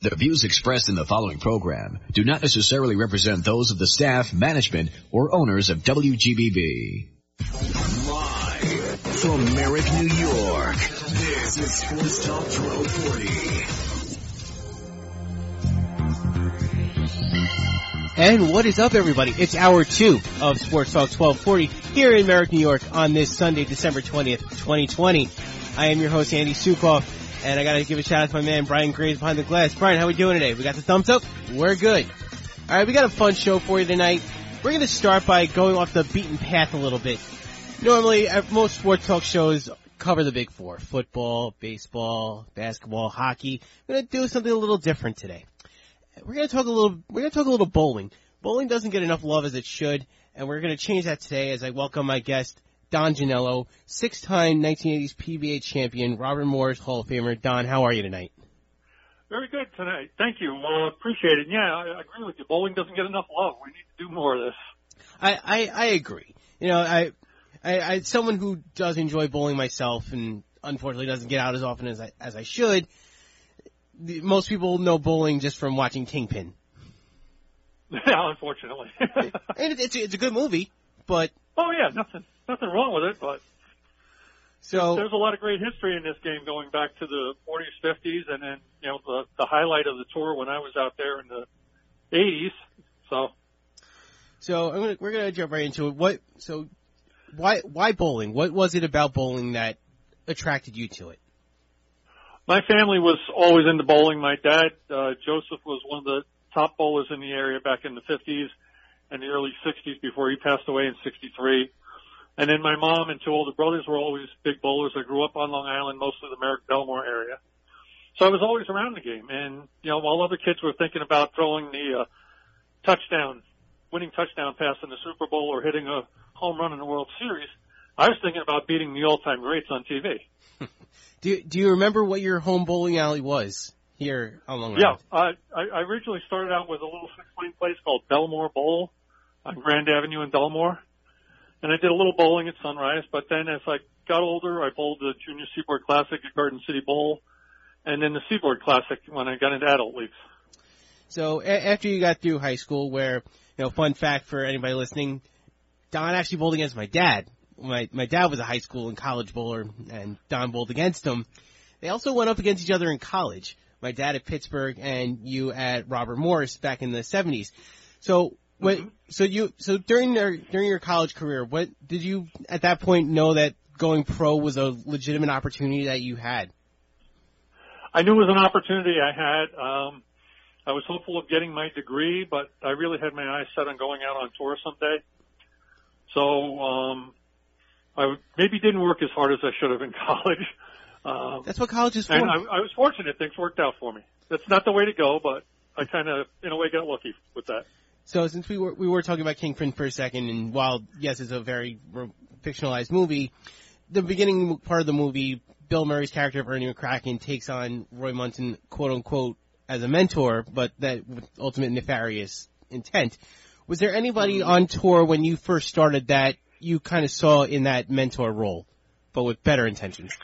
The views expressed in the following program do not necessarily represent those of the staff, management, or owners of WGBB. Live from Merrick, New York, this is Sports Talk 1240. And what is up, everybody? It's hour 2 of Sports Talk 1240 here in Merrick, New York on this Sunday, December 20th, 2020. I am your host, Andy Sukoff. And I gotta give a shout out to my man, Brian Graves, behind the glass. Brian, how we doing today? We got the thumbs up? We're good. Alright, we got a fun show for you tonight. We're gonna start by going off the beaten path a little bit. Normally, most sports talk shows cover the big four. Football, baseball, basketball, hockey. We're gonna do something a little different today. We're gonna talk a little bowling. Bowling doesn't get enough love as it should, and we're gonna change that today as I welcome my guest, Don Janello, 6-time 1980s PBA champion, Robert Morris Hall of Famer. Don, how are you tonight? Very good tonight. Thank you. Appreciate it. Yeah, I agree with you. Bowling doesn't get enough love. We need to do more of this. I agree. You know, I someone who does enjoy bowling myself and unfortunately doesn't get out as often as I should. Most people know bowling just from watching Kingpin. Yeah, unfortunately. And it's a good movie, but oh yeah, nothing wrong with it, but so there's a lot of great history in this game going back to the 40s, 50s, and then, you know, the highlight of the tour when I was out there in the 80s. So we're gonna jump right into it. Why bowling? What was it about bowling that attracted you to it? My family was always into bowling. My dad, Joseph, was one of the top bowlers in the area back in the 50s and the early 60s before he passed away in 63. And then my mom and 2 older brothers were always big bowlers. I grew up on Long Island, mostly the Merrick Belmore area. So I was always around the game. And, you know, while other kids were thinking about throwing the winning touchdown pass in the Super Bowl or hitting a home run in the World Series, I was thinking about beating the all-time greats on TV. Do you remember what your home bowling alley was here on Long Island? Yeah, I originally started out with a little 6-lane place called Belmore Bowl on Grand Avenue in Belmore. And I did a little bowling at Sunrise, but then as I got older, I bowled the Junior Seaboard Classic at Garden City Bowl, and then the Seaboard Classic when I got into adult leagues. So after you got through high school, where, you know, fun fact for anybody listening, Don actually bowled against my dad. My dad was a high school and college bowler, and Don bowled against him. They also went up against each other in college. My dad at Pittsburgh and you at Robert Morris back in the 70s. So So during your college career, what did you at that point know that going pro was a legitimate opportunity that you had? I knew it was an opportunity I had. I was hopeful of getting my degree, but I really had my eyes set on going out on tour someday. So I maybe didn't work as hard as I should have in college. That's what college is for. And I was fortunate; things worked out for me. That's not the way to go, but I kind of, in a way, got lucky with that. So since we were talking about Kingpin for a second, and while, yes, it's a very fictionalized movie, the beginning part of the movie, Bill Murray's character of Ernie McCracken takes on Roy Munson, quote-unquote, as a mentor, but that with ultimate nefarious intent. Was there anybody on tour when you first started that you kind of saw in that mentor role, but with better intentions?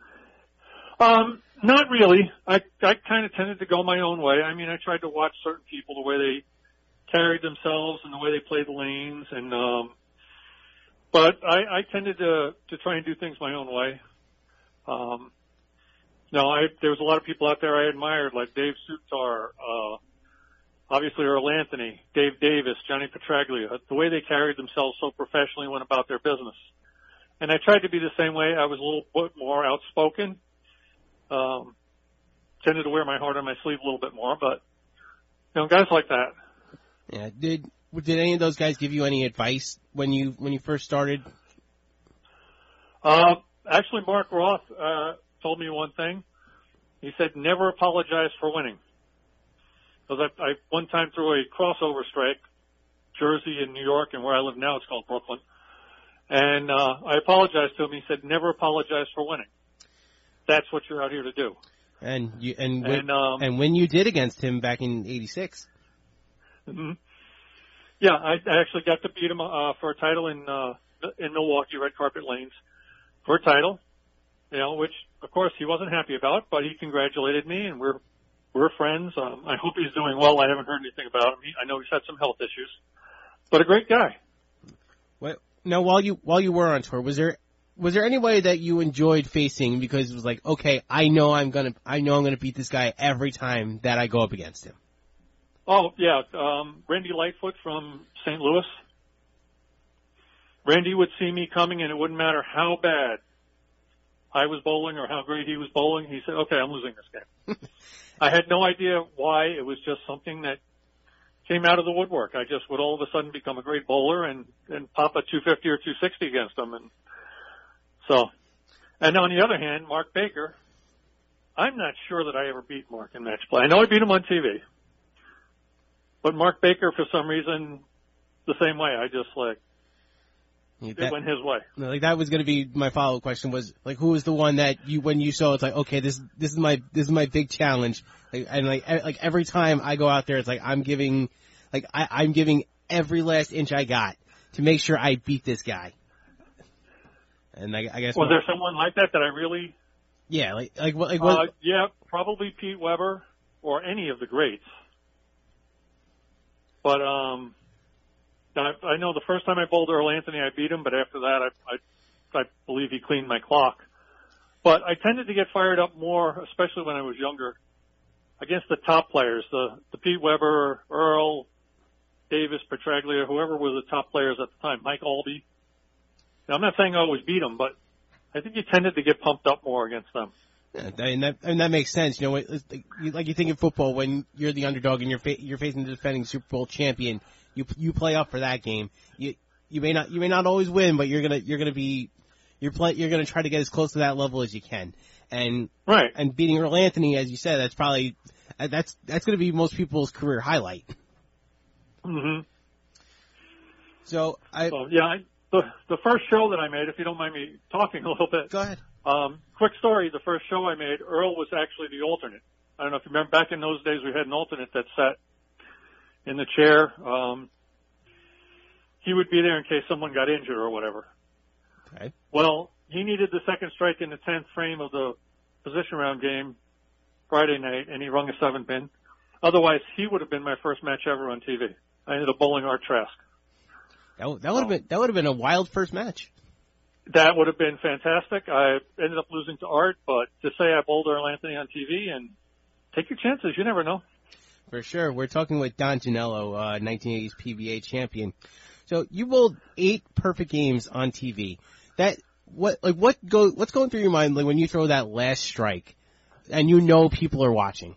Not really. I kind of tended to go my own way. I mean, I tried to watch certain people, the way they carried themselves and the way they played the lanes, and but I tended to try and do things my own way. There was a lot of people out there I admired, like Dave Sutar, obviously Earl Anthony, Dave Davis, Johnny Petraglia. The way they carried themselves so professionally, went about their business, and I tried to be the same way. I was a little bit more outspoken, tended to wear my heart on my sleeve a little bit more, but you know, guys like that. Yeah. Did any of those guys give you any advice when you first started? Actually, Mark Roth told me one thing. He said, "Never apologize for winning." Because I one time threw a crossover strike, Jersey and New York, and where I live now, it's called Brooklyn. And I apologized to him. He said, "Never apologize for winning. That's what you're out here to do." And when you did against him back in '86. Mm-hmm. Yeah, I actually got to beat him for a title in Milwaukee, Red Carpet Lanes, for a title. You know, which of course he wasn't happy about, but he congratulated me, and we're we're friends. I hope he's doing well. I haven't heard anything about him. I know he's had some health issues, but a great guy. Well, now, while you were on tour, was there anybody that you enjoyed facing because it was like, okay, I know I'm gonna beat this guy every time that I go up against him? Oh yeah, Randy Lightfoot from St. Louis. Randy would see me coming, and it wouldn't matter how bad I was bowling or how great he was bowling. He said, "Okay, I'm losing this game." I had no idea why. It was just something that came out of the woodwork. I just would all of a sudden become a great bowler and pop a 250 or 260 against him. And on the other hand, Mark Baker, I'm not sure that I ever beat Mark in match play. I know I beat him on TV. But Mark Baker, for some reason, the same way. I just it went his way. Like that was going to be my follow-up question. Was like, who was the one that when you saw, it's like, okay, this is my big challenge. Like every time I go out there, it's like I'm giving every last inch I got to make sure I beat this guy. And I guess was there someone like that I really? Yeah, yeah, probably Pete Weber or any of the greats. But I know the first time I bowled Earl Anthony, I beat him, but after that, I believe he cleaned my clock. But I tended to get fired up more, especially when I was younger, against the top players, the Pete Weber, Earl, Davis, Petraglia, whoever were the top players at the time, Mike Albee. Now, I'm not saying I always beat them, but I think you tended to get pumped up more against them. Yeah, and that makes sense. You know, like you think in football, when you're the underdog and you're facing the defending Super Bowl champion, you play up for that game. You may not always win, but you're gonna try to get as close to that level as you can. And right. And beating Earl Anthony, as you said, that's probably that's gonna be most people's career highlight. Mm-hmm. So the first show that I made, if you don't mind me talking a little bit. Go ahead. Quick story, the first show I made, Earl was actually the alternate. I don't know if you remember, back in those days we had an alternate that sat in the chair. He would be there in case someone got injured or whatever. Okay. Well, he needed the second strike in the 10th frame of the position round game Friday night, and he rung a 7-pin. Otherwise, he would have been my first match ever on TV. I ended up bowling Art Trask. That would have been a wild first match. That would have been fantastic. I ended up losing to Art, but to say I bowled Earl Anthony on TV, and take your chances. You never know. For sure. We're talking with Don Janello, 1980s PBA champion. So you bowled 8 perfect games on TV. What's going through your mind when you throw that last strike, and you know people are watching?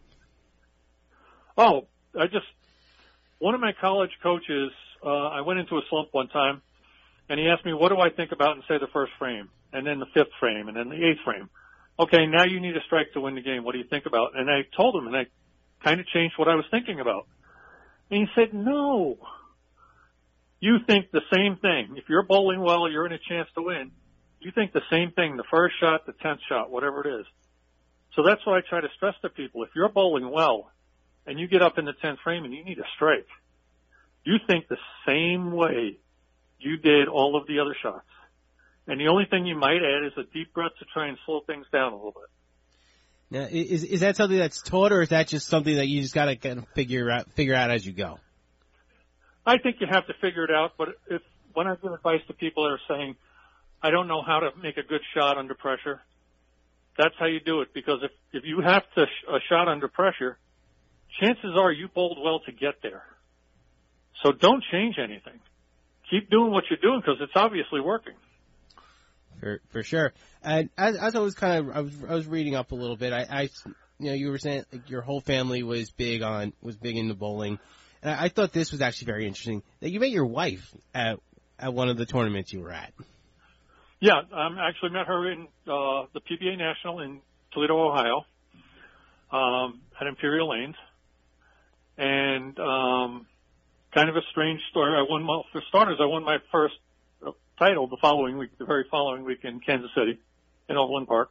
Oh, one of my college coaches, I went into a slump one time, and he asked me, what do I think about, and say the first frame, and then the 5th frame, and then the 8th frame. Okay, now you need a strike to win the game. What do you think about? And I told him, and I kind of changed what I was thinking about. And he said, no. You think the same thing. If you're bowling well, you're in a chance to win. You think the same thing, the first shot, the 10th shot, whatever it is. So that's what I try to stress to people. If you're bowling well, and you get up in the 10th frame and you need a strike, you think the same way you did all of the other shots. And the only thing you might add is a deep breath to try and slow things down a little bit. Now, is that something that's taught, or is that just something that you just got to kind of figure out as you go? I think you have to figure it out, but when I give advice to people that are saying, I don't know how to make a good shot under pressure, that's how you do it. Because if you have a shot under pressure, chances are you bowled well to get there. So don't change anything. Keep doing what you're doing because it's obviously working. For sure. And as I was I was reading up a little bit. You were saying like your whole family was big into bowling, and I thought this was actually very interesting that you met your wife at one of the tournaments you were at. Yeah, I actually met her in the PBA National in Toledo, Ohio, at Imperial Lanes, and kind of a strange story. I won my first title the very following week in Kansas City, in Overland Park.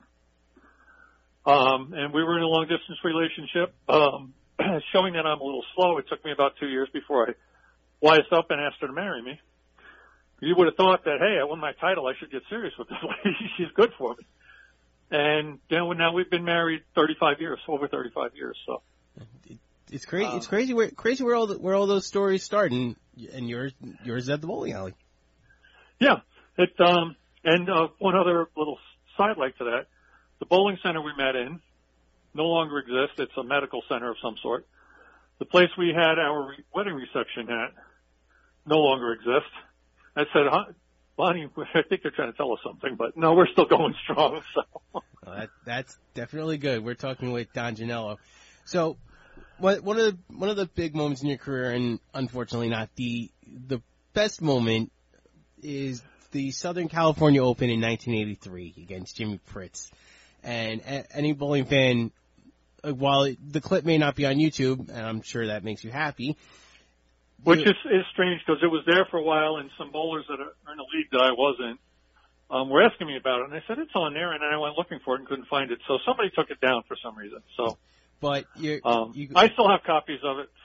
And we were in a long distance relationship. Showing that I'm a little slow, it took me about 2 years before I wised up and asked her to marry me. You would have thought that, hey, I won my title, I should get serious with this lady. She's good for me. And then now we've been married over 35 years. So It's crazy. It's crazy where all those stories start, and yours is at the bowling alley. Yeah. And one other little sidelight to that, the bowling center we met in no longer exists. It's a medical center of some sort. The place we had our wedding reception at no longer exists. I said, Bonnie, I think they're trying to tell us something, but no, we're still going strong. So well, that's definitely good. We're talking with Don Janello. So one of the big moments in your career, and unfortunately not the best moment, is the Southern California Open in 1983 against Jimmy Fritz. And any bowling fan, while the clip may not be on YouTube, and I'm sure that makes you happy. Which is strange because it was there for a while, and some bowlers that are in a league that I wasn't were asking me about it, and I said, it's on there, and I went looking for it and couldn't find it. So somebody took it down for some reason. So, but I still have copies of it.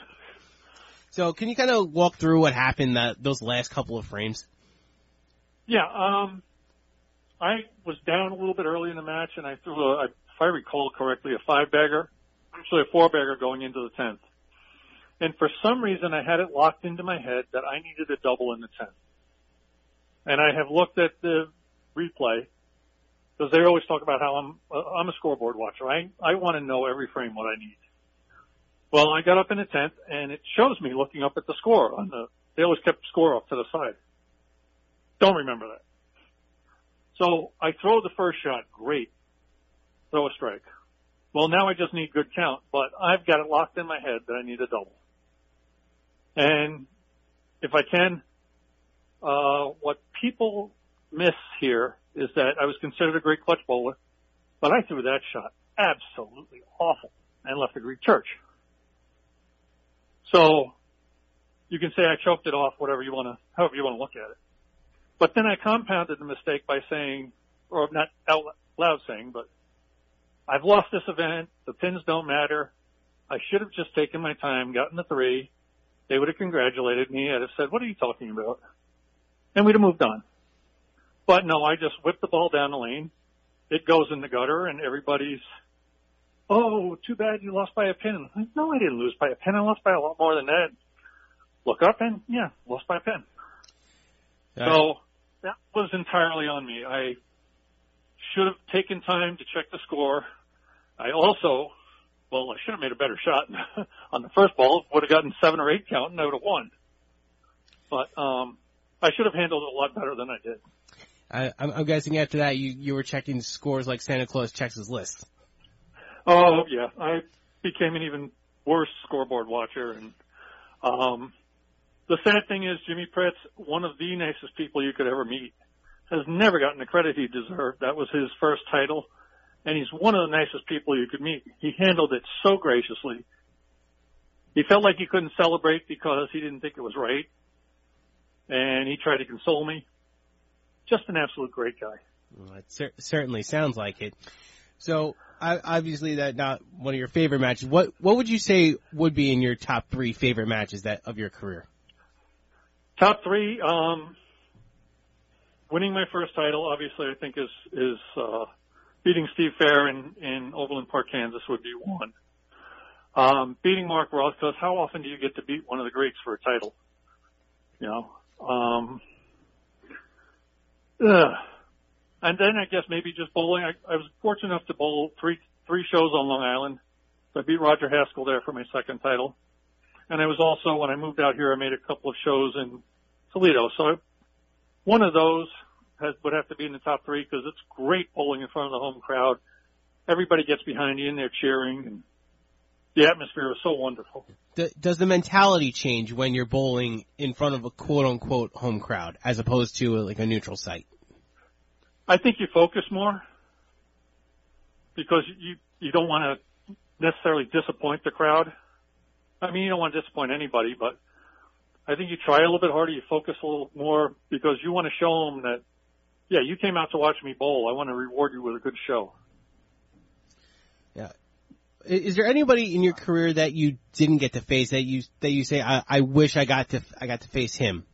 So can you kind of walk through what happened those last couple of frames? Yeah, I was down a little bit early in the match, and I threw if I recall correctly, a 5-bagger, actually a 4-bagger going into the 10th. And for some reason, I had it locked into my head that I needed a double in the 10th. And I have looked at the replay because they always talk about how I'm a scoreboard watcher. I want to know every frame what I need. Well, I got up in the 10th, and it shows me looking up at the score they always kept the score off to the side. Don't remember that. So I throw the first shot. Great. Throw a strike. Well, now I just need good count, but I've got it locked in my head that I need a double. And if I can, what people miss here is that I was considered a great clutch bowler, but I threw that shot absolutely awful and left a Greek church. So you can say I choked it off, however you want to look at it. But then I compounded the mistake by saying, or not out loud saying, but I've lost this event. The pins don't matter. I should have just taken my time, gotten the 3. They would have congratulated me. I'd have said, what are you talking about? And we'd have moved on. But no, I just whipped the ball down the lane. It goes in the gutter, and everybody's, oh, too bad you lost by a pin. Like, no, I didn't lose by a pin. I lost by a lot more than that. Look up, and yeah, lost by a pin. So that was entirely on me. I should have taken time to check the score. I should have made a better shot on the first ball. Would have gotten 7 or 8 count, and I would have won. But I should have handled it a lot better than I did. I'm guessing after that you were checking scores like Santa Claus checks his list. Oh, yeah. I became an even worse scoreboard watcher. And the sad thing is Jimmy Fritz, one of the nicest people you could ever meet, has never gotten the credit he deserved. That was his first title, and he's one of the nicest people you could meet. He handled it so graciously. He felt like he couldn't celebrate because he didn't think it was right, and he tried to console me. Just an absolute great guy. Well, it certainly sounds like it. So, obviously, that not one of your favorite matches. What would you say would be in your top 3 favorite matches of your career? Top 3, winning my first title, obviously, I think is beating Steve Fair in Overland Park, Kansas would be one. Beating Mark Ross, because how often do you get to beat one of the greats for a title? You know. And then I guess maybe just bowling. I was fortunate enough to bowl three shows on Long Island. So I beat Roger Haskell there for my second title. And I was also, when I moved out here, I made a couple of shows in Toledo. So one of those would have to be in the top 3 because it's great bowling in front of the home crowd. Everybody gets behind you and they're cheering, and the atmosphere is so wonderful. Does the mentality change when you're bowling in front of a quote-unquote home crowd as opposed to like a neutral site? I think you focus more because you don't want to necessarily disappoint the crowd. I mean, you don't want to disappoint anybody, but I think you try a little bit harder, you focus a little more because you want to show them that, yeah, you came out to watch me bowl. I want to reward you with a good show. Yeah. Is there anybody in your career that you didn't get to face that you say, I wish I got to face him?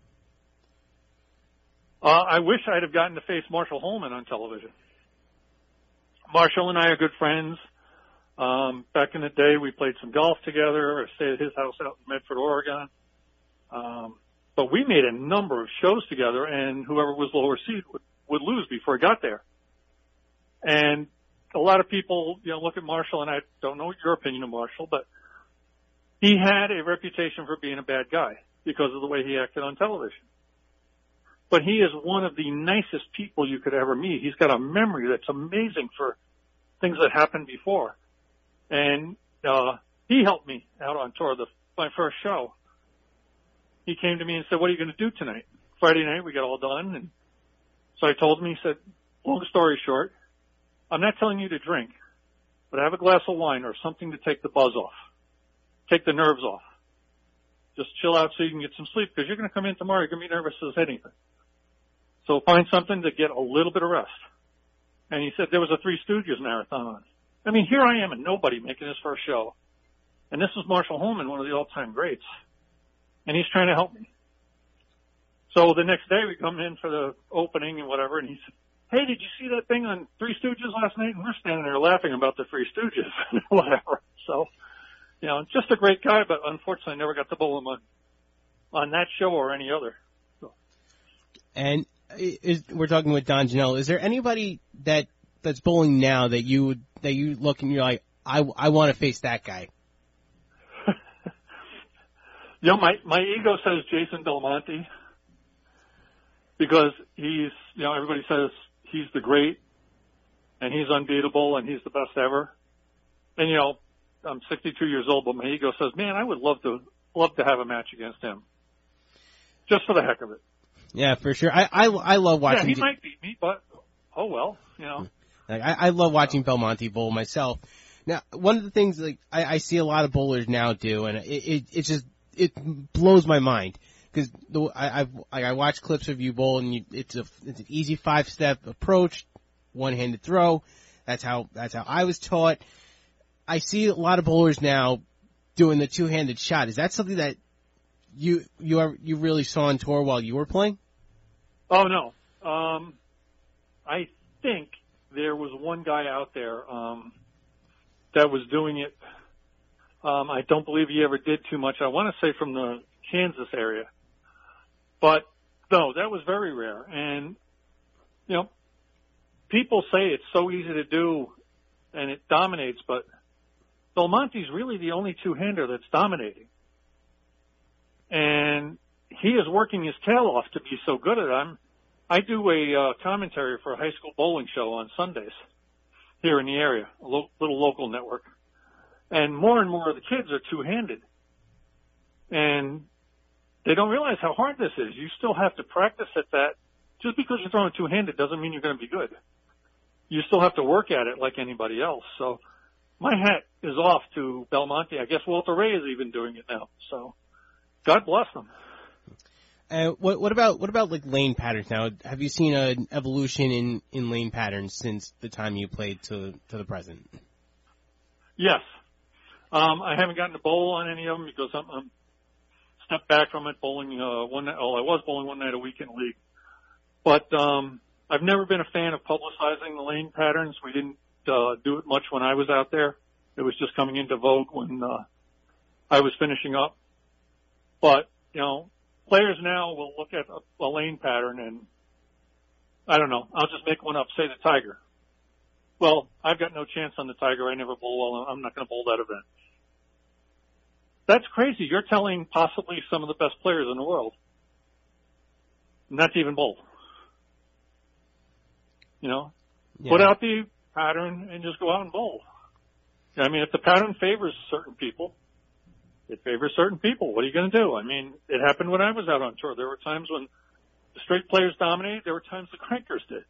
I wish I'd have gotten to face Marshall Holman on television. Marshall and I are good friends. Back in the day, we played some golf together. I stayed at his house out in Medford, Oregon. But we made a number of shows together, and whoever was lower seed would lose before he got there. And a lot of people, look at Marshall, and I don't know your opinion of Marshall, but he had a reputation for being a bad guy because of the way he acted on television. But he is one of the nicest people you could ever meet. He's got a memory that's amazing for things that happened before. And he helped me out on tour, my first show. He came to me and said, "What are you going to do tonight?" Friday night, we got all done. And so I told him, he said, "Long story short, I'm not telling you to drink, but have a glass of wine or something to take the buzz off, take the nerves off. Just chill out so you can get some sleep, because you're going to come in tomorrow, you're going to be nervous as anything. So find something to get a little bit of rest." And he said there was a Three Stooges marathon on. I mean, here I am, a nobody, making his first show. And this is Marshall Holman, one of the all-time greats. And he's trying to help me. So the next day we come in for the opening and whatever, and he said, "Hey, did you see that thing on Three Stooges last night?" And we're standing there laughing about the Three Stooges and whatever. So, just a great guy, but unfortunately I never got to bowl him on that show or any other. So. And we're talking with Don Janela. Is there anybody that's bowling now that you look and you're like, I want to face that guy? My ego says Jason Belmonte, because he's, everybody says he's the great and he's unbeatable and he's the best ever. And, I'm 62 years old, but my ego says, man, I would love to have a match against him. Just for the heck of it. Yeah, for sure. I love watching. Yeah, he might beat me, but oh well, I love watching Belmonte bowl myself. Now, one of the things I see a lot of bowlers now do, and it blows my mind, because I watch clips of you bowl, and it's an easy 5-step approach, one-handed throw. That's how I was taught. I see a lot of bowlers now doing the two-handed shot. Is that something that you really saw on tour while you were playing? Oh no. I think there was one guy out there that was doing it. I don't believe he ever did too much. I want to say from the Kansas area. But no, that was very rare. And people say it's so easy to do and it dominates, but Belmonte's really the only two-hander that's dominating. And he is working his tail off to be so good at it. I do a commentary for a high school bowling show on Sundays here in the area, a little local network. And more of the kids are two-handed. And they don't realize how hard this is. You still have to practice at that. Just because you're throwing two-handed doesn't mean you're going to be good. You still have to work at it like anybody else. So my hat is off to Belmonte. I guess Walter Ray is even doing it now. So God bless them. What about like lane patterns now? Have you seen an evolution in lane patterns since the time you played to the present? Yes. I haven't gotten to bowl on any of them because I'm stepped back from it bowling one night. Oh, I was bowling one night a week in league. But I've never been a fan of publicizing the lane patterns. We didn't do it much when I was out there. It was just coming into vogue when I was finishing up. But, players now will look at a lane pattern and, I don't know, I'll just make one up, say the Tiger. Well, I've got no chance on the Tiger. I never bowl well. I'm not going to bowl that event. That's crazy. You're telling possibly some of the best players in the world not to even bowl. Yeah. Put out the pattern and just go out and bowl. I mean, if the pattern favors certain people, it favors certain people. What are you going to do? I mean, it happened when I was out on tour. There were times when the straight players dominated. There were times the crankers did.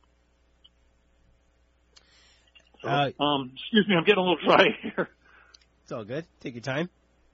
So, excuse me, I'm getting a little dry here. It's all good. Take your time.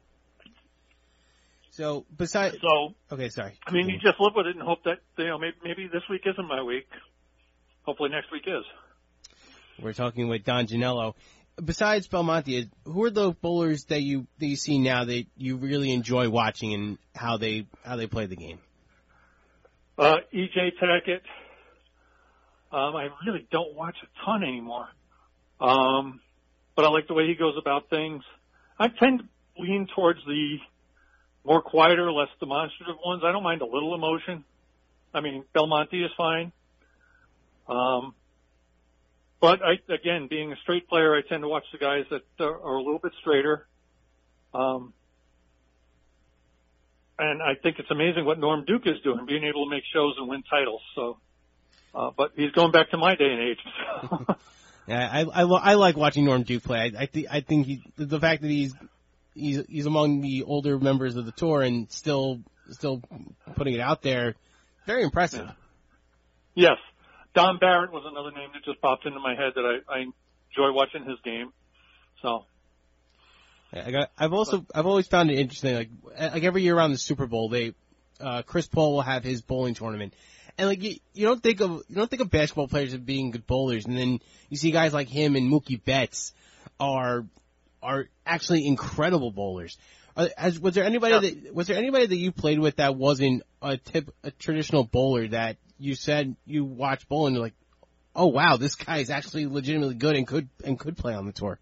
So, okay, sorry. I mean, you just live with it and hope that, maybe this week isn't my week. Hopefully next week is. We're talking with Don Janela. Besides Belmonte, who are the bowlers that you see now that you really enjoy watching and how they play the game? E.J. Tackett. I really don't watch a ton anymore. but I like the way he goes about things. I tend to lean towards the more quieter, less demonstrative ones. I don't mind a little emotion. I mean, Belmonte is fine. But again, being a straight player, I tend to watch the guys that are a little bit straighter. And I think it's amazing what Norm Duke is doing, being able to make shows and win titles. So, but he's going back to my day and age. Yeah, I like watching Norm Duke play. I think the fact that he's among the older members of the tour and still putting it out there, very impressive. Yeah. Yes. Don Barrett was another name that just popped into my head that I enjoy watching his game. So. I've always found it interesting. Like every year around the Super Bowl, Chris Paul will have his bowling tournament, and like you don't think of basketball players as being good bowlers, and then you see guys like him and Mookie Betts are actually incredible bowlers. Was there anybody that you played with that wasn't a traditional bowler that you said you watched bowling and you're like, oh wow, this guy is actually legitimately good and could play on the tour?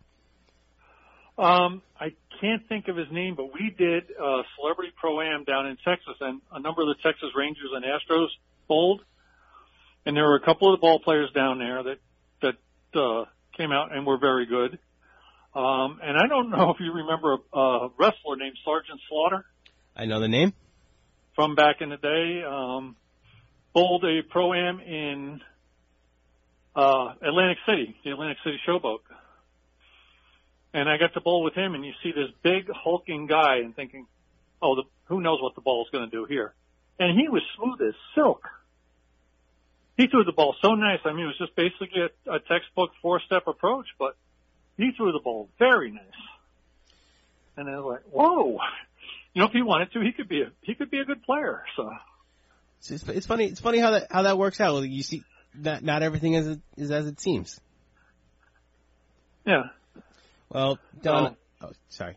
I can't think of his name, but we did Celebrity Pro-Am down in Texas, and a number of the Texas Rangers and Astros bowled, and there were a couple of the ball players down there that came out and were very good. And I don't know if you remember a wrestler named Sergeant Slaughter. I know the name. From back in the day, bowled a Pro-Am in Atlantic City, the Atlantic City Showboat. And I got to bowl with him, and you see this big, hulking guy and thinking, who knows what the ball's going to do here. And he was smooth as silk. He threw the ball so nice. I mean, it was just basically a textbook 4-step approach, but he threw the ball very nice. And I was like, whoa. If he wanted to, he could be a good player. So it's funny. It's funny how that works out. You see, not everything is as it seems. Yeah. Well, Don. Sorry.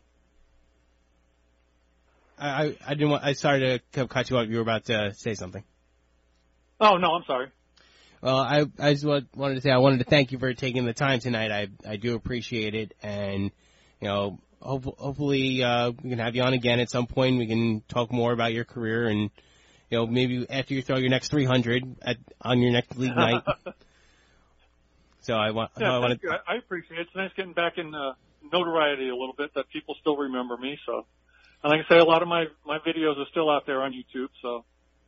I didn't want. Sorry to cut you off. You were about to say something. Oh no, I'm sorry. Well, I just wanted to say I wanted to thank you for taking the time tonight. I do appreciate it, and hopefully we can have you on again at some point. We can talk more about your career, and maybe after you throw your next 300 on your next league night. So I appreciate it. It's nice getting back in notoriety a little bit, that people still remember me. So, and like I say, a lot of my videos are still out there on YouTube. So,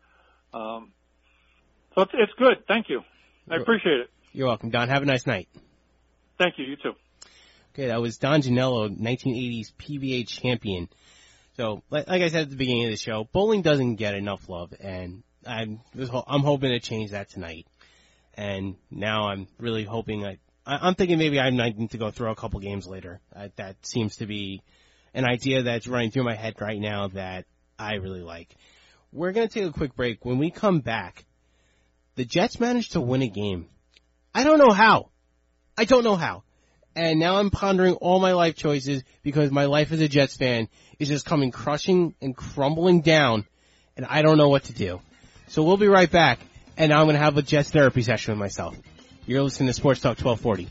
so it's good. Thank you. I appreciate it. You're welcome, Don. Have a nice night. Thank you. You too. Okay, that was Don Janello, 1980s PBA champion. So, like I said at the beginning of the show, bowling doesn't get enough love, and I'm hoping to change that tonight. And now I'm really hoping I'm thinking maybe I might need to go throw a couple games later. That seems to be an idea that's running through my head right now that I really like. We're going to take a quick break. When we come back, the Jets managed to win a game. I don't know how. And now I'm pondering all my life choices because my life as a Jets fan is just coming crushing and crumbling down, and I don't know what to do. So we'll be right back. And now I'm going to have a Jets therapy session with myself. You're listening to Sports Talk 1240.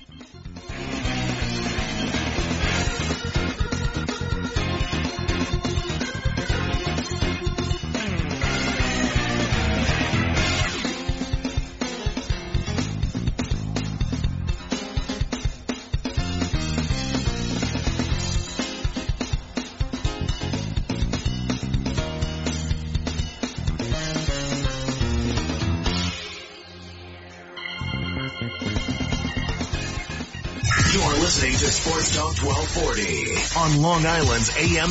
Listening to Sports Talk 1240 on Long Island's AM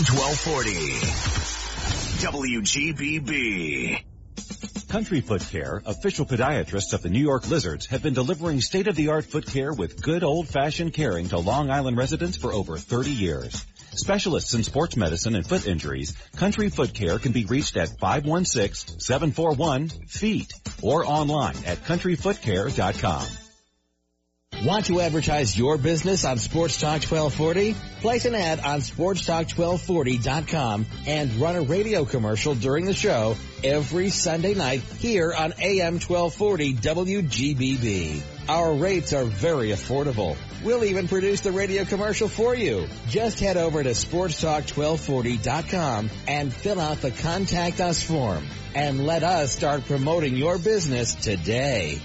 1240. WGBB. Country Foot Care, official podiatrists of the New York Lizards, have been delivering state-of-the-art foot care with good old-fashioned caring to Long Island residents for over 30 years. Specialists in sports medicine and foot injuries, Country Foot Care can be reached at 516-741-FEET or online at countryfootcare.com. Want to advertise your business on Sports Talk 1240? Place an ad on sportstalk1240.com and run a radio commercial during the show every Sunday night here on AM 1240 WGBB. Our rates are very affordable. We'll even produce the radio commercial for you. Just head over to sportstalk1240.com and fill out the Contact Us form. And let us start promoting your business today.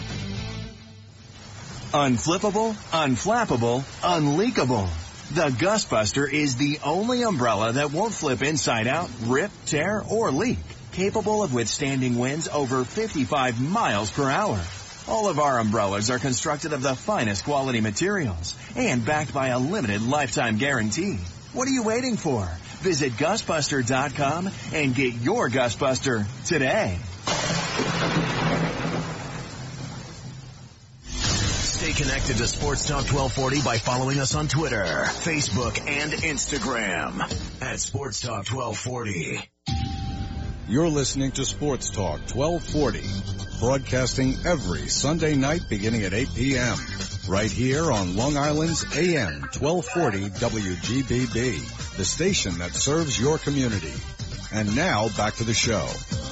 Unflippable, unflappable, unleakable. The Gustbuster is the only umbrella that won't flip inside out, rip, tear, or leak. Capable of withstanding winds over 55 miles per hour. All of our umbrellas are constructed of the finest quality materials and backed by a limited lifetime guarantee. What are you waiting for? Visit GustBuster.com and get your Gustbuster today. Stay connected to Sports Talk 1240 by following us on Twitter, Facebook, and Instagram at Sports Talk 1240. You're listening to Sports Talk 1240, broadcasting every Sunday night beginning at 8 p.m. right here on Long Island's AM 1240 WGBB, the station that serves your community. And now back to the show.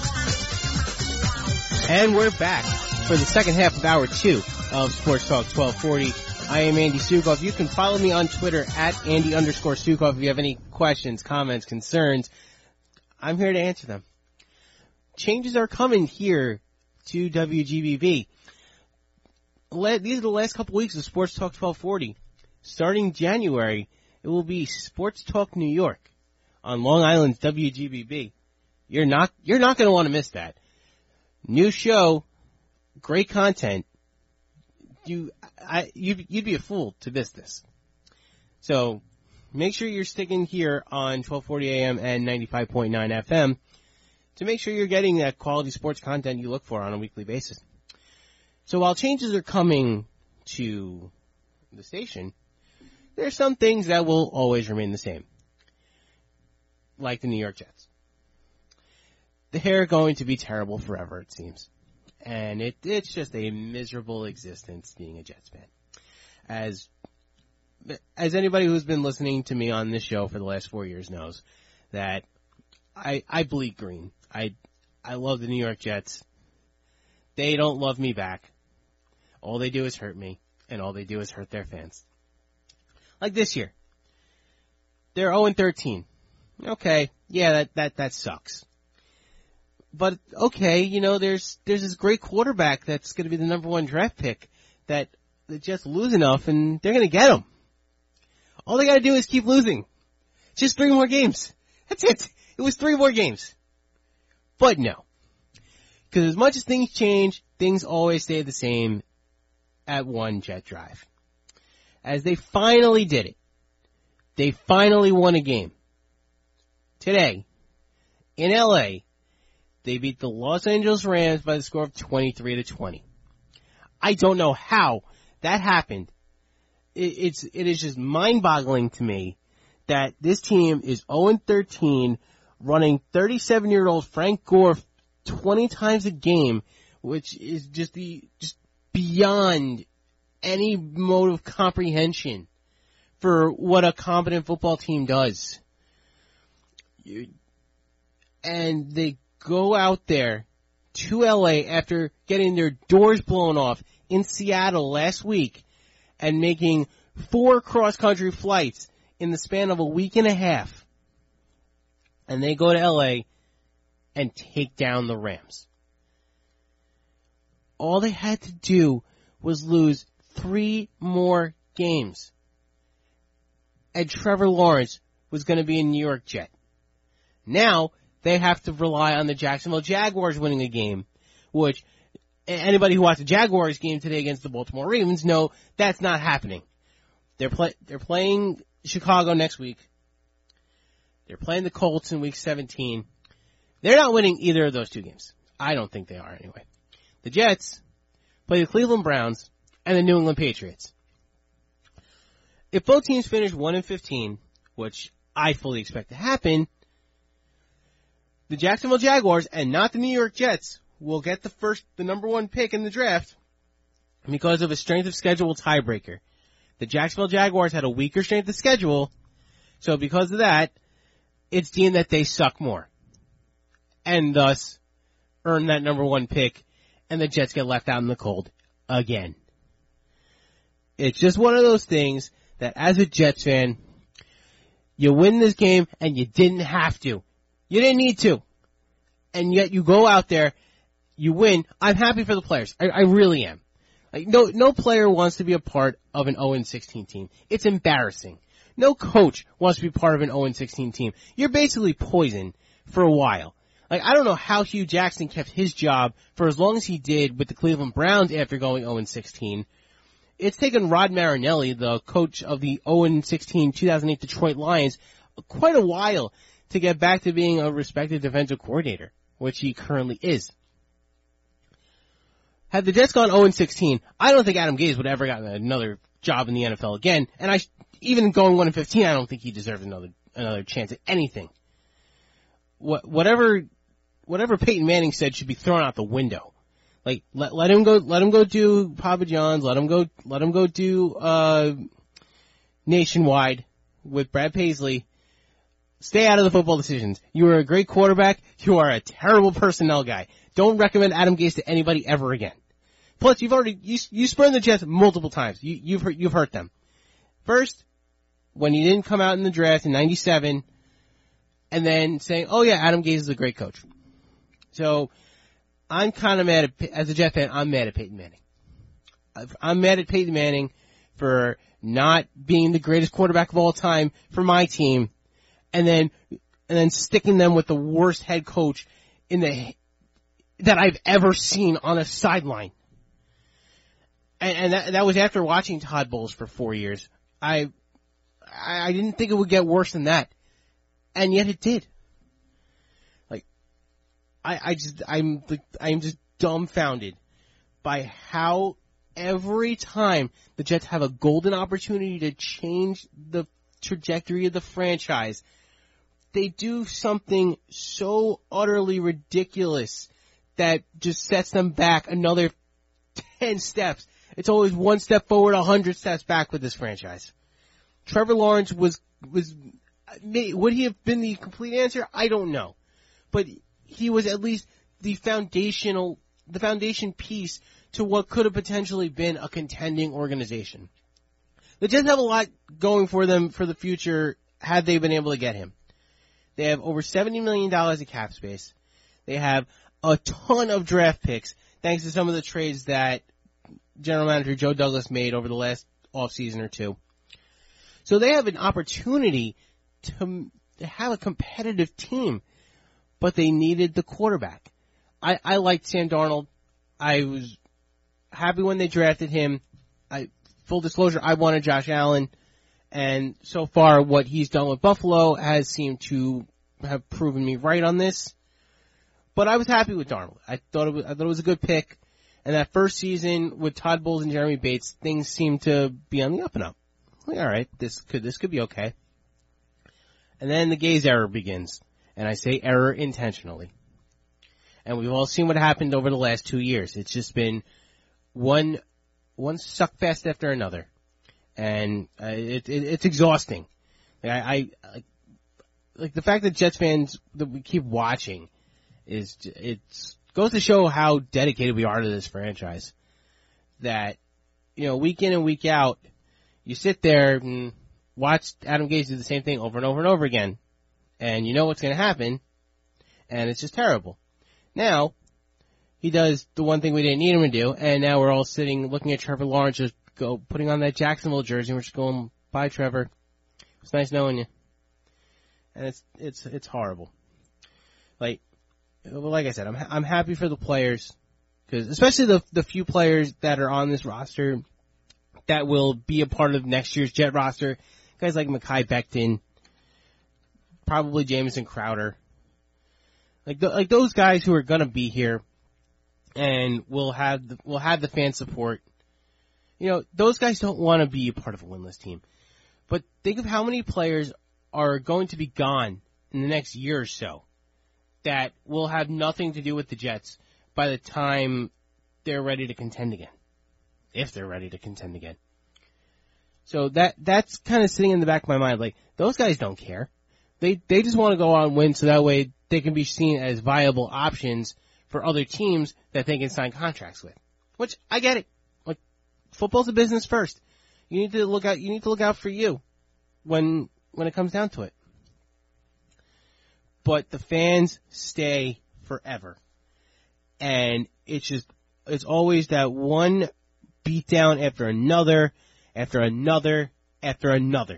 And we're back for the second half of hour 2 of Sports Talk 1240. I am Andy Sukoff. You can follow me on Twitter at Andy_Sukoff if you have any questions, comments, concerns. I'm here to answer them. Changes are coming here to WGBB. These are the last couple weeks of Sports Talk 1240. Starting January, it will be Sports Talk New York on Long Island's WGBB. You're not going to want to miss that. New show, great content. You'd be a fool to miss this. So make sure you're sticking here on 1240 AM and 95.9 FM to make sure you're getting that quality sports content you look for on a weekly basis. So while changes are coming to the station, there's some things that will always remain the same, like the New York Jets. They're going to be terrible forever, it seems. And it's just a miserable existence being a Jets fan. As anybody who's been listening to me on this show for the last 4 years knows, that I bleed green. I love the New York Jets. They don't love me back. All they do is hurt me, and all they do is hurt their fans. Like this year. They're 0-13. Okay, yeah, that sucks. But, okay, you know, there's this great quarterback that's going to be the number 1 draft pick that the Jets lose enough, and they're going to get him. All they got to do is keep losing. Just 3 more games. That's it. It was 3 more games. But no. Because as much as things change, things always stay the same at one Jet drive. As they finally did it. They finally won a game. Today, in L.A., they beat the Los Angeles Rams by the score of 23-20. I don't know how that happened. It is just mind-boggling to me that this team is 0-13, running 37-year-old Frank Gore 20 times a game, which is just beyond any mode of comprehension for what a competent football team does. And they go out there to LA after getting their doors blown off in Seattle last week and making 4 cross-country flights in the span of a week and a half. And they go to LA and take down the Rams. All they had to do was lose 3 more games. And Trevor Lawrence was going to be a New York Jet. Now, they have to rely on the Jacksonville Jaguars winning a game, which anybody who watched the Jaguars game today against the Baltimore Ravens know that's not happening. They're playing Chicago next week. They're playing the Colts in week 17. They're not winning either of those 2 games. I don't think they are anyway. The Jets play the Cleveland Browns and the New England Patriots. If both teams finish 1-15, which I fully expect to happen, the Jacksonville Jaguars and not the New York Jets will get the number 1 pick in the draft because of a strength of schedule tiebreaker. The Jacksonville Jaguars had a weaker strength of schedule, so because of that, it's deemed that they suck more. And thus, earn that number 1 pick, and the Jets get left out in the cold again. It's just one of those things that as a Jets fan, you win this game and you didn't have to. You didn't need to. And yet you go out there, you win. I'm happy for the players. I really am. Like, no player wants to be a part of an 0-16 team. It's embarrassing. No coach wants to be part of an 0-16 team. You're basically poison for a while. Like, I don't know how Hugh Jackson kept his job for as long as he did with the Cleveland Browns after going 0-16. It's taken Rod Marinelli, the coach of the 0-16 2008 Detroit Lions, quite a while to get back to being a respected defensive coordinator, which he currently is. Had the Jets gone 0-16, I don't think Adam Gase would ever gotten another job in the NFL again, and even going 1-15, I don't think he deserved another chance at anything. Whatever Peyton Manning said should be thrown out the window. Like, let him go do Papa John's, let him go do Nationwide with Brad Paisley. Stay out of the football decisions. You are a great quarterback, you are a terrible personnel guy. Don't recommend Adam Gase to anybody ever again. Plus, you spurned the Jets multiple times. You've hurt them. First, when you didn't come out in the draft in 97, and then saying, oh yeah, Adam Gase is a great coach. So, I'm kind of mad as a Jet fan, I'm mad at Peyton Manning. I'm mad at Peyton Manning for not being the greatest quarterback of all time for my team, and then sticking them with the worst head coach that I've ever seen on a sideline. And that was after watching Todd Bowles for 4 years. I didn't think it would get worse than that. And yet it did. Like, I'm just dumbfounded by how every time the Jets have a golden opportunity to change the trajectory of the franchise, they do something so utterly ridiculous that just sets them back another 10 steps. It's always one step forward, 100 steps back with this franchise. Trevor Lawrence would he have been the complete answer? I don't know. But he was at least the foundation piece to what could have potentially been a contending organization. The Jets have a lot going for them for the future had they been able to get him. They have over $70 million of cap space. They have a ton of draft picks, thanks to some of the trades that General Manager Joe Douglas made over the last offseason or two. So they have an opportunity to have a competitive team, but they needed the quarterback. I liked Sam Darnold. I was happy when they drafted him. Full disclosure, I wanted Josh Allen, and so far what he's done with Buffalo has seemed to have proven me right on this. But I was happy with Darnold. I thought it was a good pick. And that first season with Todd Bowles and Jeremy Bates, things seemed to be on the up and up. Like, all right, this could be okay. And then the Gase error begins, and I say error intentionally. And we've all seen what happened over the last 2 years. It's just been one suckfest after another, and it's exhausting. Like the fact that Jets fans that we keep watching goes to show how dedicated we are to this franchise. That, week in and week out, you sit there and watch Adam Gase do the same thing over and over and over again, and you know what's going to happen, and it's just terrible. Now, he does the one thing we didn't need him to do, and now we're all sitting looking at Trevor Lawrence just putting on that Jacksonville jersey, and we're just going, bye Trevor, it's nice knowing you. And it's horrible. Like I said, I'm happy for the players, because especially the few players that are on this roster that will be a part of next year's Jet roster. Guys like Mekhi Becton, probably Jamison Crowder, like those guys who are gonna be here and will have the fan support. Those guys don't want to be a part of a winless team. But think of how many players are going to be gone in the next year or so that will have nothing to do with the Jets by the time they're ready to contend again. If they're ready to contend again. So that's kind of sitting in the back of my mind. Like, those guys don't care. They just want to go out and win so that way they can be seen as viable options for other teams that they can sign contracts with. Which, I get it. Like, football's a business first. You need to look out for you when it comes down to it. But the fans stay forever. And it's always that one beatdown after another, after another, after another.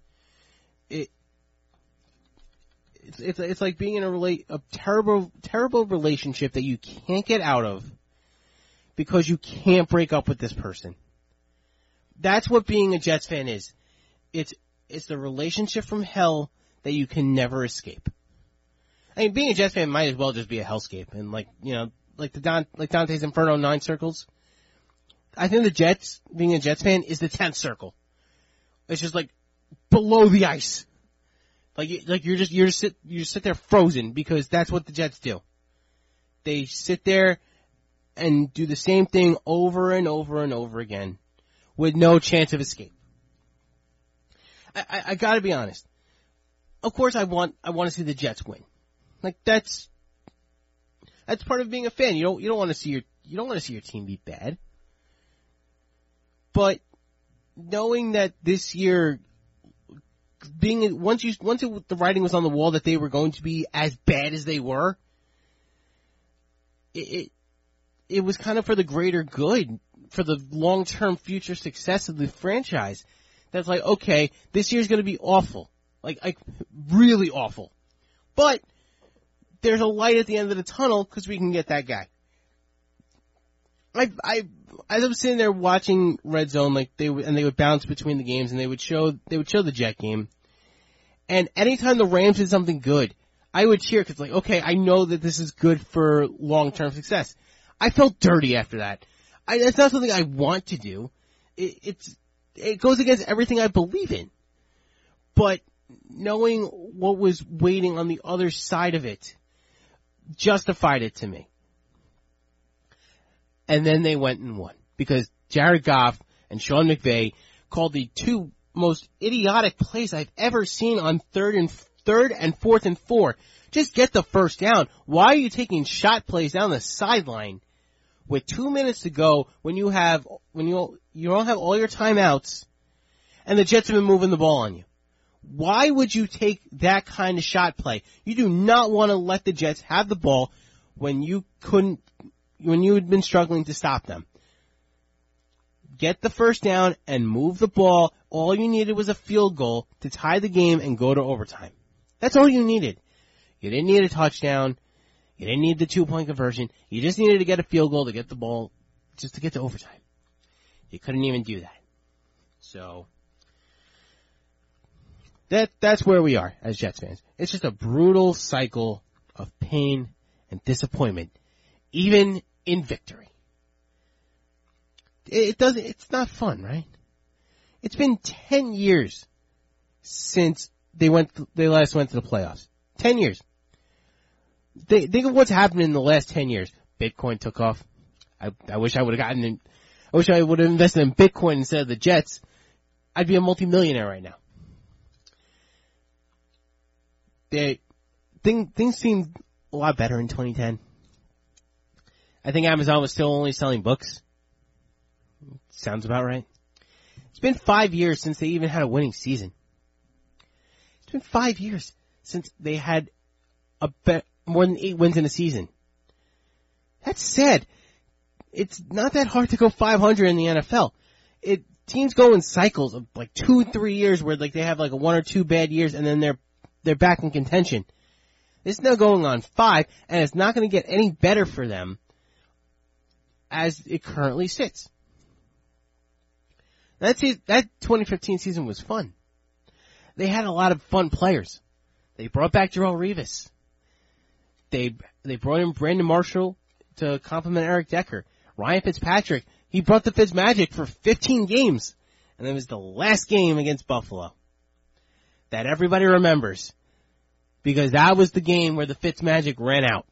It's like being in a terrible relationship that you can't get out of because you can't break up with this person. That's what being a Jets fan is. It's the relationship from hell that you can never escape. I mean, being a Jets fan might as well just be a hellscape, and like Dante's Inferno 9 circles. I think the Jets, being a Jets fan, is the 10th circle. It's just like below the ice. You just sit there frozen because that's what the Jets do. They sit there and do the same thing over and over and over again with no chance of escape. I gotta be honest. Of course I want to see the Jets win. Like that's part of being a fan. You don't want to see your team be bad. But knowing that this year, once the writing was on the wall that they were going to be as bad as they were, it was kind of for the greater good, for the long-term future success of the franchise. That's like, okay, this year's going to be awful, like really awful, but there's a light at the end of the tunnel because we can get that guy. As I was sitting there watching Red Zone, they would bounce between the games, and they would show the Jet game. And anytime the Rams did something good, I would cheer because, okay, I know that this is good for long-term success. I felt dirty after that. It's not something I want to do. It goes against everything I believe in. But knowing what was waiting on the other side of it justified it to me. And then they went and won because Jared Goff and Sean McVay called the two most idiotic plays I've ever seen on third and 4th and 4. Just get the first down. Why are you taking shot plays down the sideline with 2 minutes to go when you don't have all your timeouts and the Jets have been moving the ball on you? Why would you take that kind of shot play? You do not want to let the Jets have the ball when you had been struggling to stop them. Get the first down and move the ball. All you needed was a field goal to tie the game and go to overtime. That's all you needed. You didn't need a touchdown. You didn't need the 2-point conversion. You just needed to get a field goal to get the ball, just to get to overtime. You couldn't even do that. So that's where we are as Jets fans. It's just a brutal cycle of pain and disappointment, even in victory. It's not fun, right? It's been 10 years since they last went to the playoffs. 10 years. Think of what's happened in the last 10 years. Bitcoin took off. I wish I would have invested in Bitcoin instead of the Jets. I'd be a multimillionaire right now. Things seemed a lot better in 2010. I think Amazon was still only selling books. Sounds about right. It's been 5 years since they even had a winning season. It's been 5 years since they had more than 8 wins in a season. That's sad. It's not that hard to go 500 in the NFL. Teams go in cycles of 2-3 years where they have 1 or 2 bad years and then they're back in contention. It's now going on 5, and it's not going to get any better for them as it currently sits. That 2015 season was fun. They had a lot of fun players. They brought back Darrelle Revis. They brought in Brandon Marshall to complement Eric Decker. Ryan Fitzpatrick, he brought the Fitzmagic for 15 games. And it was the last game against Buffalo that everybody remembers, because that was the game where the Fitzmagic ran out.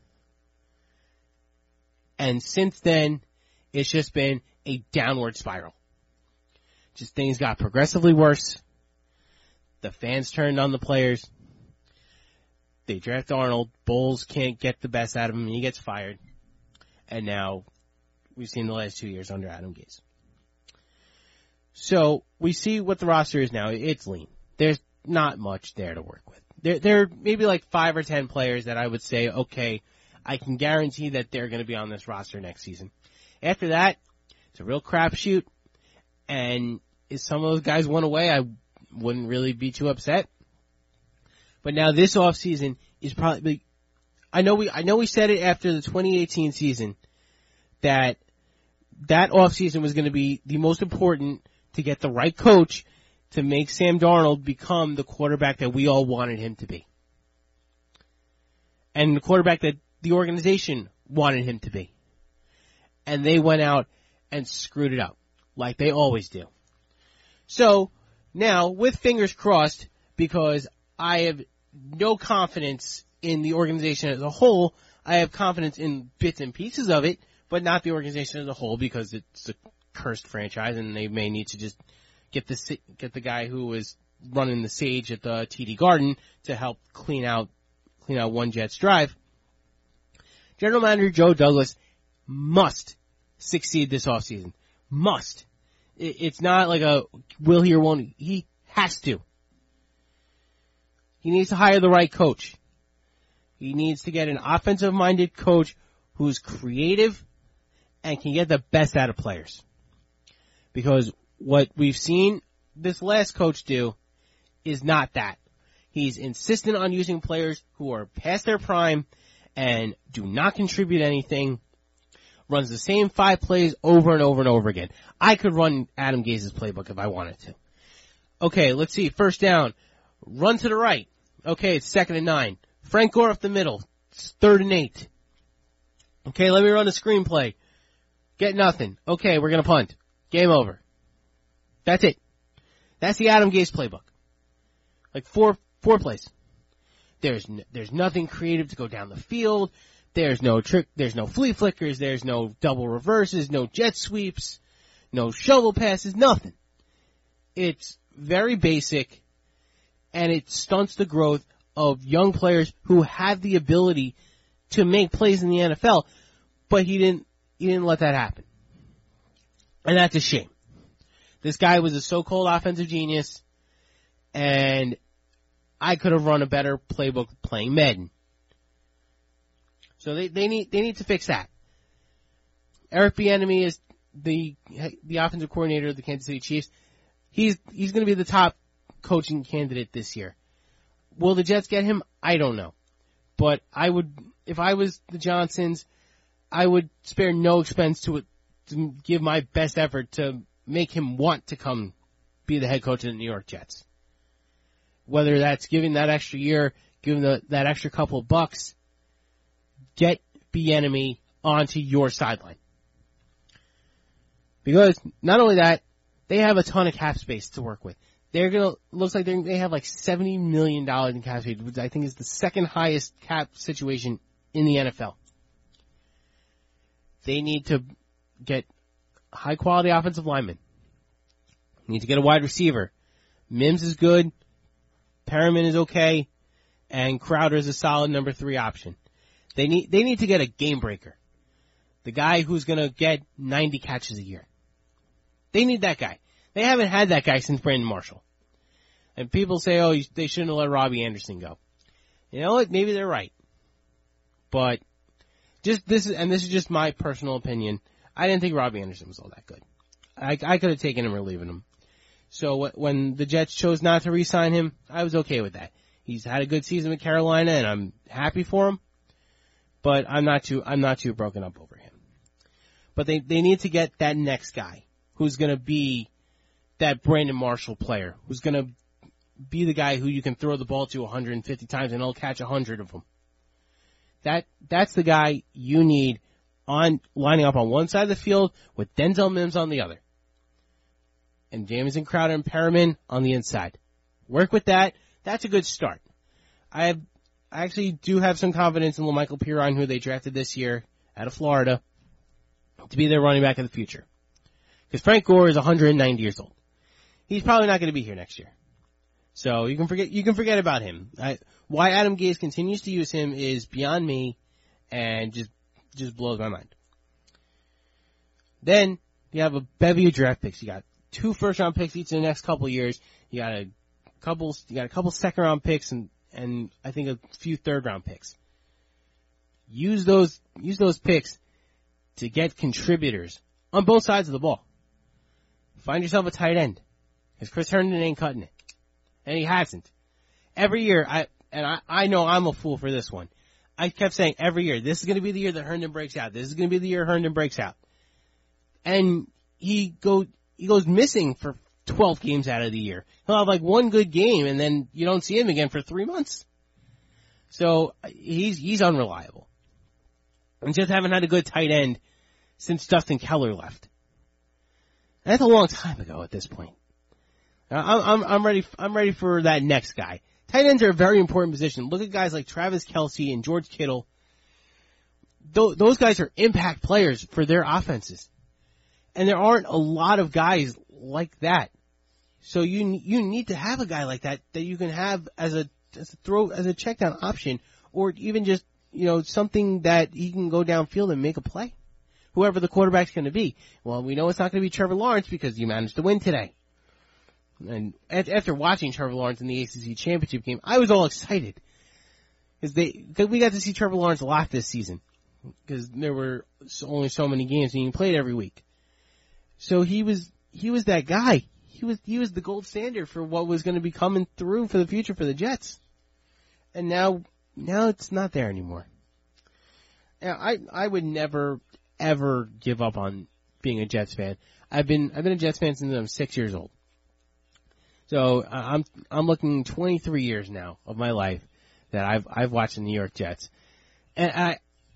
And since then, it's just been a downward spiral. Just things got progressively worse. The fans turned on the players. They draft Arnold. Bowles can't get the best out of him. He gets fired. And now we've seen the last 2 years under Adam Gase. So we see what the roster is now. It's lean. There's not much there to work with. There are maybe like 5 or 10 players that I would say, okay, I can guarantee that they're going to be on this roster next season. After that, it's a real crapshoot. And if some of those guys went away, I wouldn't really be too upset. But now this offseason is probably, I know we said it after the 2018 season that offseason was going to be the most important to get the right coach to make Sam Darnold become the quarterback that we all wanted him to be. And the quarterback that the organization wanted him to be. And they went out and screwed it up, like they always do. So, now, with fingers crossed, because I have no confidence in the organization as a whole, I have confidence in bits and pieces of it, but not the organization as a whole, because it's a cursed franchise, and they may need to just get the guy who was running the Sage at the TD Garden to help clean out one Jets drive. General Manager Joe Douglas must succeed this offseason. Must. It's not like a will he or won't he. He has to. He needs to hire the right coach. He needs to get an offensive-minded coach who's creative and can get the best out of players. Because what we've seen this last coach do is not that. He's insistent on using players who are past their prime and do not contribute anything, runs the same 5 plays over and over and over again. I could run Adam Gase's playbook if I wanted to. Okay, let's see. First down. Run to the right. Okay, it's 2nd and 9. Frank Gore up the middle. It's 3rd and 8. Okay, let me run a screenplay. Get nothing. Okay, we're going to punt. Game over. That's it. That's the Adam Gase playbook. Like four plays. There's nothing creative to go down the field. There's no trick. There's no flea flickers. There's no double reverses. No jet sweeps. No shovel passes. Nothing. It's very basic, and it stunts the growth of young players who have the ability to make plays in the NFL. But he didn't let that happen, and that's a shame. This guy was a so-called offensive genius, and I could have run a better playbook playing Madden. So they need to fix that. Eric Bieniemy is the offensive coordinator of the Kansas City Chiefs. He's going to be the top coaching candidate this year. Will the Jets get him? I don't know. But if I was the Johnsons, I would spare no expense to give my best effort to make him want to come be the head coach of the New York Jets. Whether that's giving that extra year, giving that extra couple of bucks, get Bieniemy onto your sideline. Because not only that, they have a ton of cap space to work with. Looks like they have like $70 million in cap space, which I think is the second highest cap situation in the NFL. They need to get high quality offensive linemen. Need to get a wide receiver. Mims is good. Perriman is okay. And Crowder is a solid number 3 option. They need to get a game breaker. The guy who's gonna get 90 catches a year. They need that guy. They haven't had that guy since Brandon Marshall. And people say, oh, they shouldn't have let Robbie Anderson go. You know what? Maybe they're right. But this is just my personal opinion. I didn't think Robbie Anderson was all that good. I could have taken him or leaving him. So when the Jets chose not to re-sign him, I was okay with that. He's had a good season with Carolina, and I'm happy for him. But I'm not too broken up over him. But they need to get that next guy who's going to be that Brandon Marshall player, who's going to be the guy who you can throw the ball to 150 times and he'll catch 100 of them. That's the guy you need lining up on one side of the field with Denzel Mims on the other. And Jamison Crowder and Perriman on the inside. Work with that. That's a good start. I actually do have some confidence in LaMichael Pirine, who they drafted this year out of Florida, to be their running back of the future. Because Frank Gore is 190 years old. He's probably not going to be here next year. So you can forget about him. Why Adam Gase continues to use him is beyond me and just blows my mind. Then you have a bevy of draft picks. You got 2 first-round picks each in the next couple of years. You got a couple second-round picks and I think a few third-round picks. Use those picks to get contributors on both sides of the ball. Find yourself a tight end, because Chris Herndon ain't cutting it, and he hasn't. Every year, I know I'm a fool for this one. I kept saying every year, this is going to be the year that Herndon breaks out. This is going to be the year Herndon breaks out, and he goes missing for 12 games out of the year. He'll have like one good game, and then you don't see him again for 3 months. So he's unreliable. And just haven't had a good tight end since Justin Keller left. That's a long time ago at this point. I'm ready for that next guy. Tight ends are a very important position. Look at guys like Travis Kelce and George Kittle. Those guys are impact players for their offenses. And there aren't a lot of guys like that. So you need to have a guy like that you can have as a check down option, or even just, something that he can go downfield and make a play. Whoever the quarterback's going to be. Well, we know it's not going to be Trevor Lawrence because you managed to win today. And after watching Trevor Lawrence in the ACC championship game, I was all excited. Because we got to see Trevor Lawrence a lot this season. Because there were only so many games and he played every week. So he was that guy. He was the gold standard for what was going to be coming through for the future for the Jets. And now it's not there anymore. Now, I would never, ever give up on being a Jets fan. I've been a Jets fan since I'm 6 years old. So I'm looking 23 years now of my life that I've watched the New York Jets. And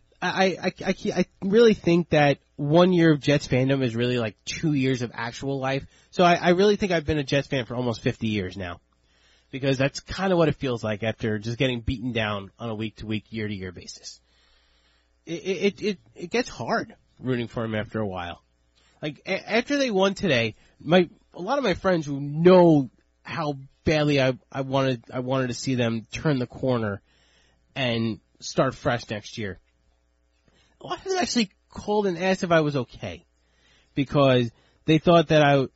I really think that 1 year of Jets fandom is really like 2 years of actual life. So I really think I've been a Jets fan for almost 50 years now. Because that's kind of what it feels like after just getting beaten down on a week-to-week, year-to-year basis. It gets hard rooting for him after a while. Like, after they won today, a lot of my friends who know how badly I wanted to see them turn the corner and start fresh next year, a lot of them actually called and asked if I was okay. Because they thought that I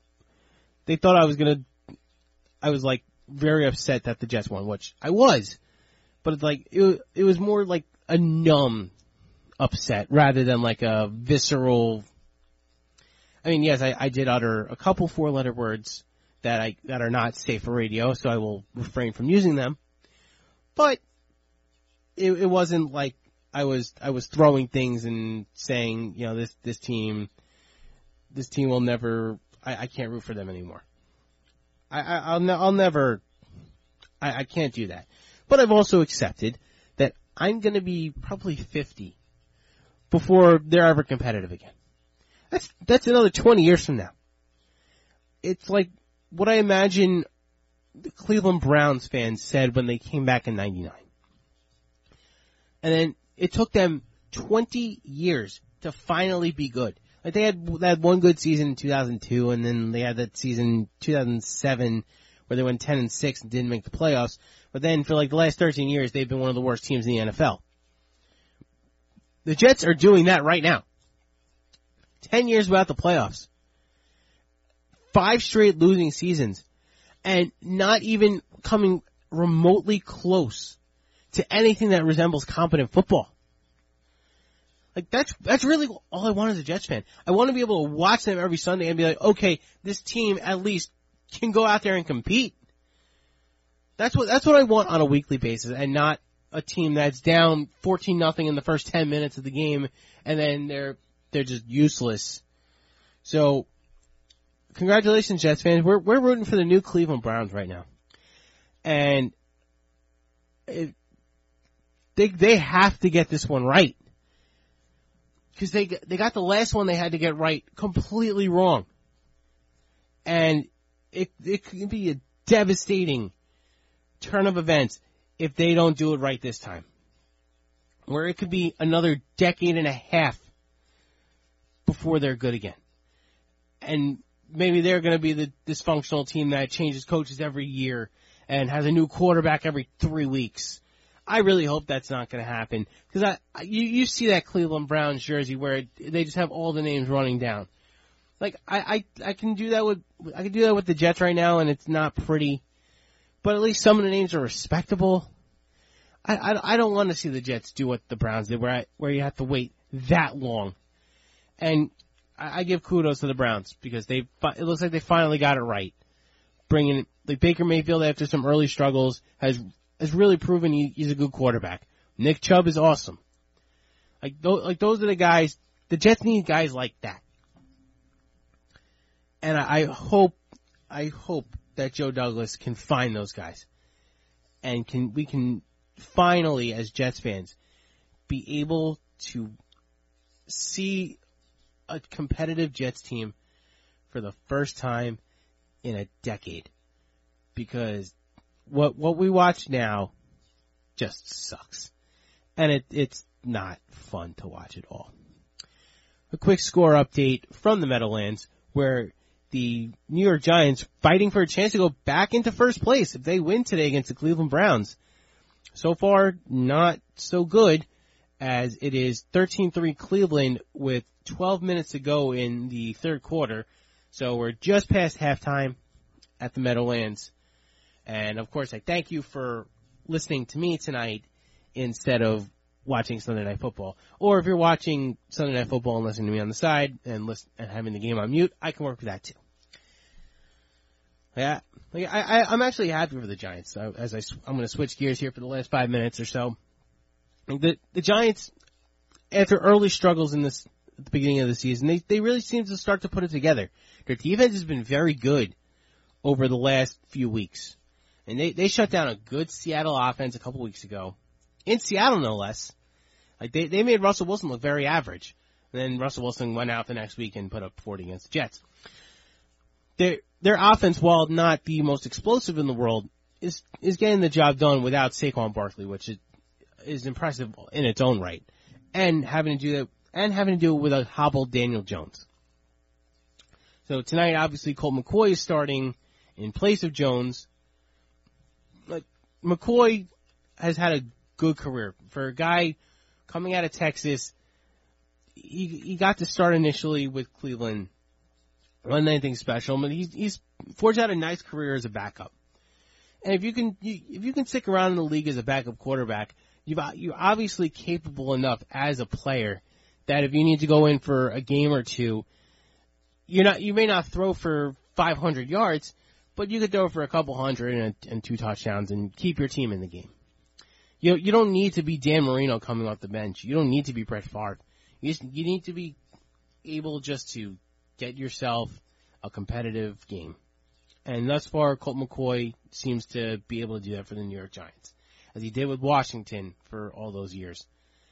was like, very upset that the Jets won, which I was, but it's like it was more like a numb upset rather than like a visceral. I mean, yes, I did utter a couple 4-letter words that are not safe for radio, so I will refrain from using them. But it wasn't like I was throwing things and saying, this team will never. I can't root for them anymore. I'll never, I can't do that. But I've also accepted that I'm going to be probably 50 before they're ever competitive again. That's another 20 years from now. It's like what I imagine the Cleveland Browns fans said when they came back in 99. And then it took them 20 years to finally be good. Like they had one good season in 2002, and then they had that season in 2007 where they went 10-6 and didn't make the playoffs. But then for like the last 13 years, they've been one of the worst teams in the NFL. The Jets are doing that right now. 10 years without the playoffs. 5 straight losing seasons. And not even coming remotely close to anything that resembles competent football. Like, that's really all I want as a Jets fan. I want to be able to watch them every Sunday and be like, okay, this team at least can go out there and compete. That's what I want on a weekly basis, and not a team that's down 14-0 in the first 10 minutes of the game, and then they're just useless. So, congratulations, Jets fans. We're rooting for the new Cleveland Browns right now. And they have to get this one right. Because they got the last one they had to get right completely wrong. And it can be a devastating turn of events if they don't do it right this time. Where it could be another decade and a half before they're good again. And maybe they're going to be the dysfunctional team that changes coaches every year and has a new quarterback every 3 weeks. I really hope that's not going to happen, because you see that Cleveland Browns jersey where they just have all the names running down. Like, I can do that with the Jets right now, and it's not pretty. But at least some of the names are respectable. I don't want to see the Jets do what the Browns did, where you have to wait that long. And I give kudos to the Browns because it looks like they finally got it right. Bringing, like, Baker Mayfield after some early struggles has really proven he's a good quarterback. Nick Chubb is awesome. Those are the guys. The Jets need guys like that. And I hope that Joe Douglas can find those guys, and we can finally, as Jets fans, be able to see a competitive Jets team for the first time in a decade. Because what we watch now just sucks, and it's not fun to watch at all. A quick score update from the Meadowlands, where the New York Giants fighting for a chance to go back into first place if they win today against the Cleveland Browns. So far, not so good, as it is 13-3 Cleveland with 12 minutes to go in the third quarter. So we're just past halftime at the Meadowlands. And of course, I thank you for listening to me tonight instead of watching Sunday Night Football. Or if you're watching Sunday Night Football and listening to me on the side and having the game on mute, I can work with that too. Yeah, I'm actually happy for the Giants. I'm going to switch gears here for the last 5 minutes or so. The Giants, after early struggles at the beginning of the season, they really seem to start to put it together. Their defense has been very good over the last few weeks. And they shut down a good Seattle offense a couple weeks ago. In Seattle, no less. Like, they made Russell Wilson look very average. And then Russell Wilson went out the next week and put up 40 against the Jets. Their offense, while not the most explosive in the world, is getting the job done without Saquon Barkley, which is impressive in its own right. And having to do it with a hobbled Daniel Jones. So tonight, obviously, Colt McCoy is starting in place of Jones. Like, McCoy has had a good career. For a guy coming out of Texas, he got to start initially with Cleveland. Wasn't anything special, but he's forged out a nice career as a backup. And if you can stick around in the league as a backup quarterback, you're obviously capable enough as a player that if you need to go in for a game or two, you may not throw for 500 yards, but you could throw for a couple hundred and 2 touchdowns and keep your team in the game. You don't need to be Dan Marino coming off the bench. You don't need to be Brett Favre. You need to be able just to get yourself a competitive game. And thus far, Colt McCoy seems to be able to do that for the New York Giants, as he did with Washington for all those years.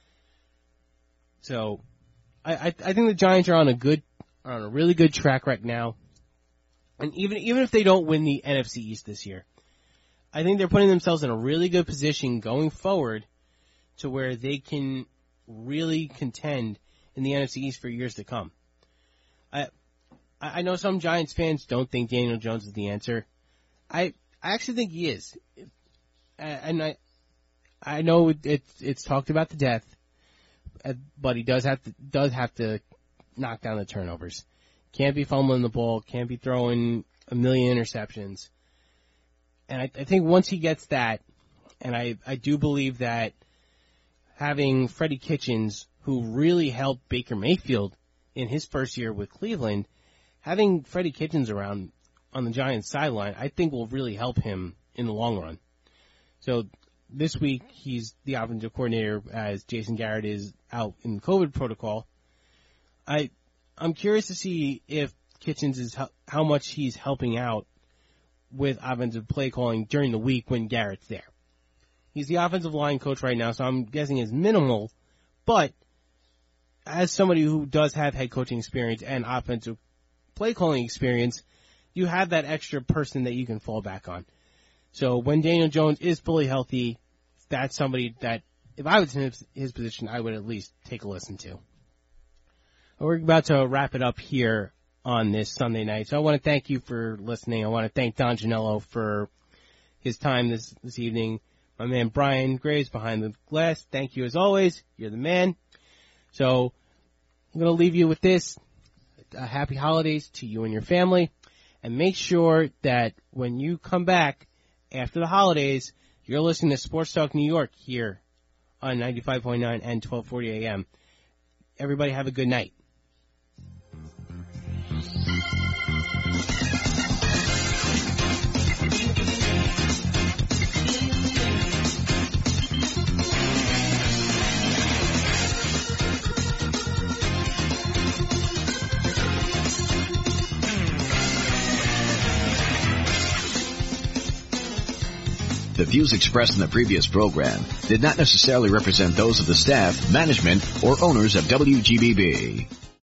So, I think the Giants are on a really good track right now. And even if they don't win the NFC East this year, I think they're putting themselves in a really good position going forward to where they can really contend in the NFC East for years to come. I know some Giants fans don't think Daniel Jones is the answer. I actually think he is. And I know it's talked about to death, but he does have to knock down the turnovers. Can't be fumbling the ball, can't be throwing a million interceptions. And I think once he gets that, and I do believe that having Freddie Kitchens, who really helped Baker Mayfield in his first year with Cleveland, having Freddie Kitchens around on the Giants sideline, I think will really help him in the long run. So this week, he's the offensive coordinator as Jason Garrett is out in the COVID protocol. I'm curious to see if Kitchens is how much he's helping out with offensive play calling during the week when Garrett's there. He's the offensive line coach right now, so I'm guessing it's minimal, but as somebody who does have head coaching experience and offensive play calling experience, you have that extra person that you can fall back on. So when Daniel Jones is fully healthy, that's somebody that, if I was in his position, I would at least take a listen to. We're about to wrap it up here on this Sunday night. So I want to thank you for listening. I want to thank Don Janello for his time this evening. My man Brian Graves behind the glass. Thank you as always. You're the man. So I'm going to leave you with this. happy holidays to you and your family. And make sure that when you come back after the holidays, you're listening to Sports Talk New York here on 95.9 and 1240 AM. Everybody have a good night. The views expressed in the previous program did not necessarily represent those of the staff, management, or owners of WGBB.